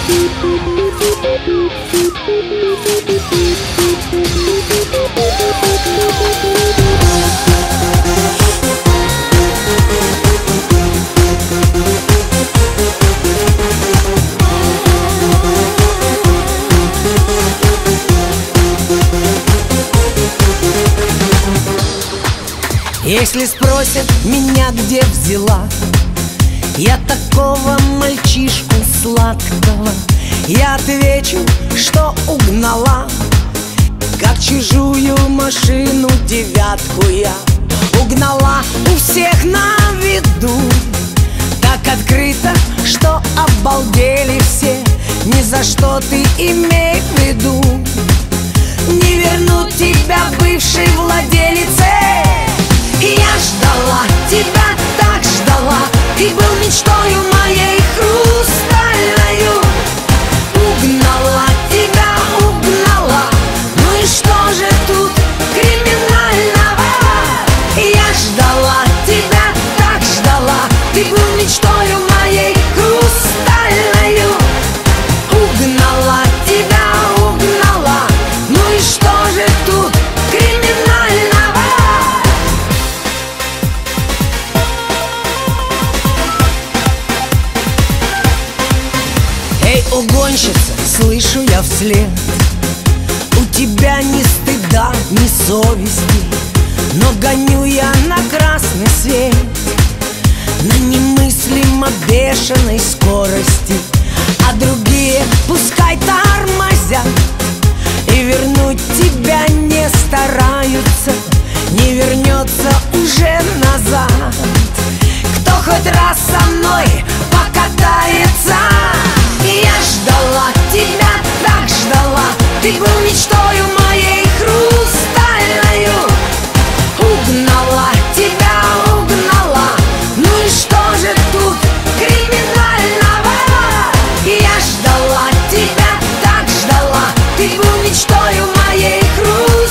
Если спросят меня, где взяла я такого мальчишку сладкого, я отвечу, что угнала, как чужую машину девятку я угнала у всех на виду. Так открыто, что обалдели все, ни за что ты имей в виду. Не вернуть тебя бывшей владелице. Я ждала, тебя так ждала, ты был мечтою моей хрустальною. Угнала тебя, угнала, ну и что же тут криминального? Я ждала, тебя так ждала, ты был мечтою моей хрустальною. Угнала тебя, угнала, ну и что же тут криминального? Эй, угонщица, слышу я вслед, у тебя ни стыда, ни совести, но гоню я на красный свет на немыслимо бешеной скорости, а другие пускай тормозят и вернуть тебя не стараются, не вернется уже назад. Кто хоть раз со мной покатается? Я ждала, тебя так ждала, ты был мечтою моей хрустальною. Угнала тебя, угнала, ну и что же тут криминального? Я ждала, тебя так ждала, ты был мечтою моей хрустальной.